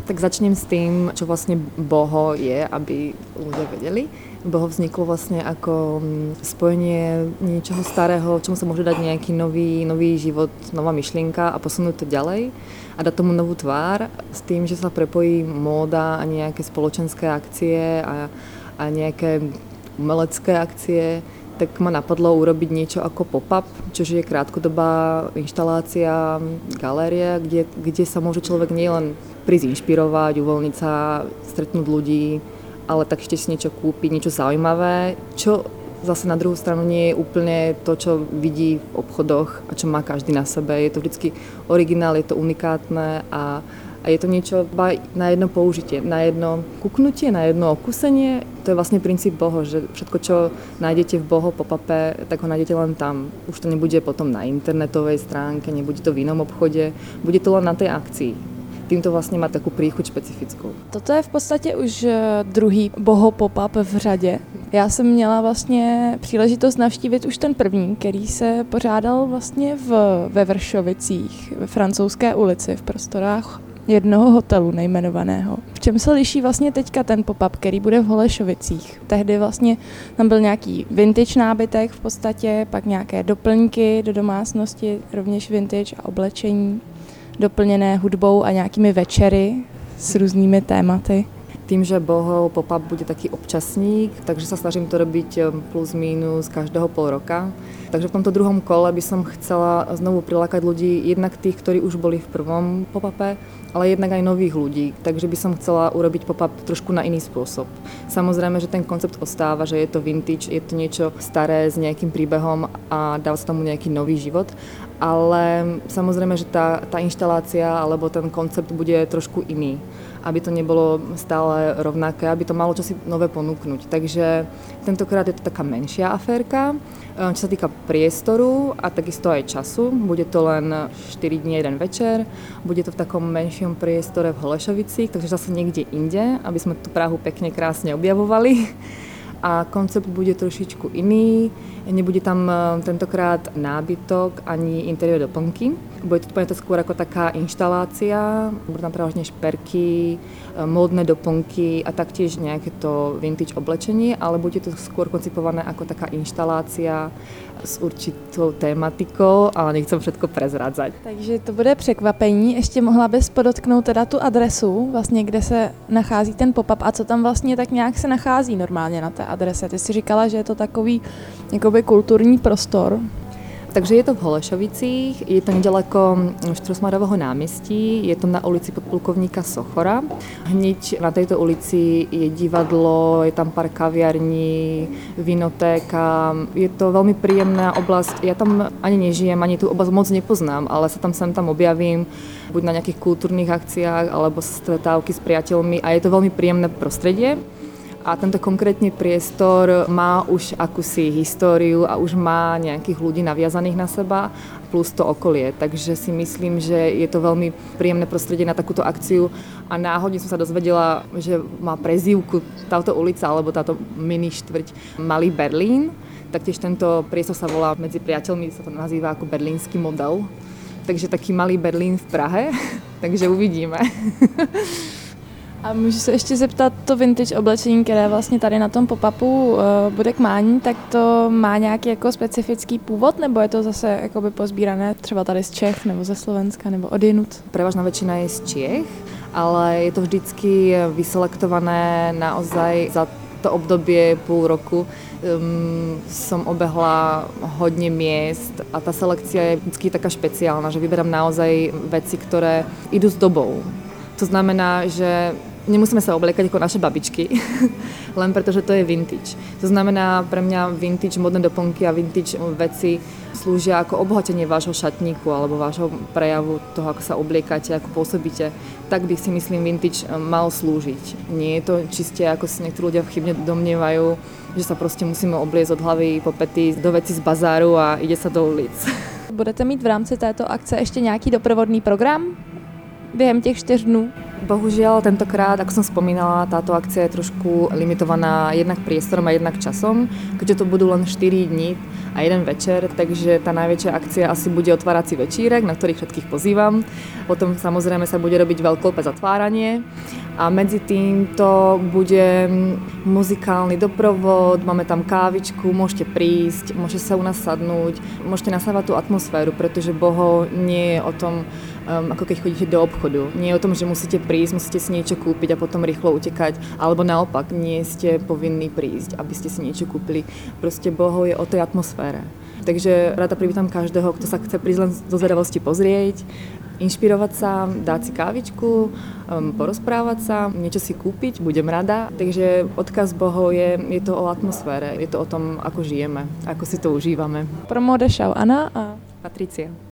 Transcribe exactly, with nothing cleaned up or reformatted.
Tak začnem s tým, čo vlastne boho je, aby ľudia vedeli. Boho vzniklo vlastne ako spojenie niečoho starého, čomu sa môže dať nejaký nový, nový život, nová myšlienka a posunúť to ďalej a dať tomu novú tvár s tým, že sa prepojí móda a nejaké spoločenské akcie a, a nejaké umelecké akcie, tak ma napadlo urobiť niečo ako pop-up, čiže je krátkodobá inštalácia, galéria, kde, kde sa môže človek nielen prísť inšpirovať, uvoľniť sa, stretnúť ľudí, ale tak ešte si niečo kúpiť, niečo zaujímavé, čo zase na druhú stranu nie je úplne to, čo vidí v obchodoch a čo má každý na sebe. Je to vždycky originál, je to unikátne a A je to niečo na jedno použitie, na jedno kuknutie, na jedno okúsenie. To je vlastne princíp boho, že všetko, čo nájdete v boho pop-upe, tak ho nájdete len tam. Už to nebude potom na internetovej stránke, nebude to v inom obchode, bude to len na tej akcii. Týmto vlastne má takú príchuť špecifickou. Toto je v podstatě už druhý boho pop-up v řadě. Já jsem měla vlastně příležitost navštívit už ten první, který se pořádal vlastně v, ve Vršovicích, ve Francouzské ulici, v prostorách jednoho hotelu nejmenovaného. V čem se liší vlastně teďka ten pop-up, který bude v Holešovicích? Tehdy vlastně tam byl nějaký vintage nábytek v podstatě, pak nějaké doplňky do domácnosti, rovněž vintage a oblečení, doplněné hudbou a nějakými večery s různými tématy. Tým, že boho pop-up bude taký občasník, takže sa snažím to robiť plus mínus každého pol roka. Takže v tomto druhom kole by som chcela znovu prilákať ľudí, jednak tých, ktorí už boli v prvom pop-upe, ale jednak aj nových ľudí. Takže by som chcela urobiť pop-up trošku na iný spôsob. Samozrejme, že ten koncept ostáva, že je to vintage, je to niečo staré s nejakým príbehom a dáva sa tomu nejaký nový život. Ale samozrejme, že tá, tá inštalácia alebo ten koncept bude trošku iný, aby to nebolo stále rovnaké, aby to malo čosi nové ponúknuť. Takže tentokrát je to taká menšia aférka, čo sa týka priestoru a takisto aj času. Bude to len štyri dni, jeden večer, bude to v takom menšom priestore v Holešovicích, takže zase niekde inde, aby sme tú Prahu pekne, krásne objavovali. A koncept bude trošičku iný, nebude tam tentokrát nábytok ani interiér doplnky. Bude to úplne to skôr ako taká inštalácia, budú tam prevažne šperky, módne doplnky a taktiež nejaké to vintage oblečenie, ale bude to skôr koncipované ako taká inštalácia s určitou tématikou, ale nechcem všetko prezrádzať. Takže to bude překvapení. Ještě mohla bys podotknout teda tu adresu, vlastně kde se nachází ten pop-up a co tam vlastně tak nějak se nachází normálně na té adrese. Ty jsi říkala, že je to takový jakoby kulturní prostor. Takže je to v Holešovicích, je to nedaleko Štrosmarového námestí, je to na ulici podplukovníka Sochora. Hneď na tejto ulici je divadlo, je tam pár kaviarní, vinotéka, je to veľmi príjemná oblasť. Ja tam ani nežijem, ani tú oblasť moc nepoznám, ale sa tam sem tam objavím, buď na nejakých kultúrnych akciách, alebo stretávky s priateľmi a je to veľmi príjemné prostredie. A tento konkrétny priestor má už akúsi históriu a už má nejakých ľudí naviazaných na seba, plus to okolie. Takže si myslím, že je to veľmi príjemné prostredie na takúto akciu a náhodne som sa dozvedela, že má prezývku táto ulica alebo táto mini štvrť Malý Berlín. Taktiež tento priestor sa volá medzi priateľmi, sa to nazýva ako berlínsky model. Takže taký Malý Berlín v Prahe, takže uvidíme. A můžu se ještě zeptat, to vintage oblečení, které vlastně tady na tom pop-upu uh, bude k mání, tak to má nějaký jako specifický původ, nebo je to zase jakoby pozbírané třeba tady z Čech, nebo ze Slovenska, nebo odjinud? Prevažná väčšina je z Čiech, ale je to vždycky vyselektované naozaj za to obdobie půl roku. Um, som obehla hodne miest a tá selekcia je vždycky taká špeciálna, že vyberám naozaj veci, ktoré idú s dobou. To znamená, že nemusíme sa obliekať ako naše babičky, len preto, že to je vintage. To znamená, pre mňa vintage modné doplnky a vintage veci slúžia ako obohatenie vášho šatníku alebo vášho prejavu toho, ako sa obliekate, ako pôsobíte. Tak by si myslím vintage mal slúžiť. Nie je to čiste, ako si niektorí ľudia chybne domnievajú, že sa proste musíme obliecť od hlavy po pety do veci z bazáru a ide sa do ulic. Budete mít v rámci této akce ještě nějaký doprovodný program během těch čtyř dnů? Bohužiaľ, tentokrát, ako som spomínala, táto akcia je trošku limitovaná jednak priestorom a jednak časom, keďže to budú len štyri dni a jeden večer, takže tá najväčšia akcia asi bude otvárací večírek, na ktorých všetkých pozývam. Potom samozrejme sa bude robiť veľkolepé zatváranie a medzi týmto bude muzikálny doprovod, máme tam kávičku, môžete prísť, môžete sa u nás sadnúť, môžete nasávať tú atmosféru, pretože boho nie je o tom, um, ako keď chodíte do obchodu. Nie je o tom, že musíte prísť, musíte si niečo kúpiť a potom rýchlo utekať, alebo naopak, nie ste povinní prísť, aby ste si niečo kúpili. Proste boho je o tej atmosfére. Takže rada privítam každého, kto sa chce prísť len zo zvedavosti pozrieť, inšpirovať sa, dať si kávičku, um, porozprávať sa, niečo si kúpiť, budem rada. Takže odkaz bohov je, je to o atmosfére, je to o tom, ako žijeme, ako si to užívame. Pro Modešau Anna a Patricia.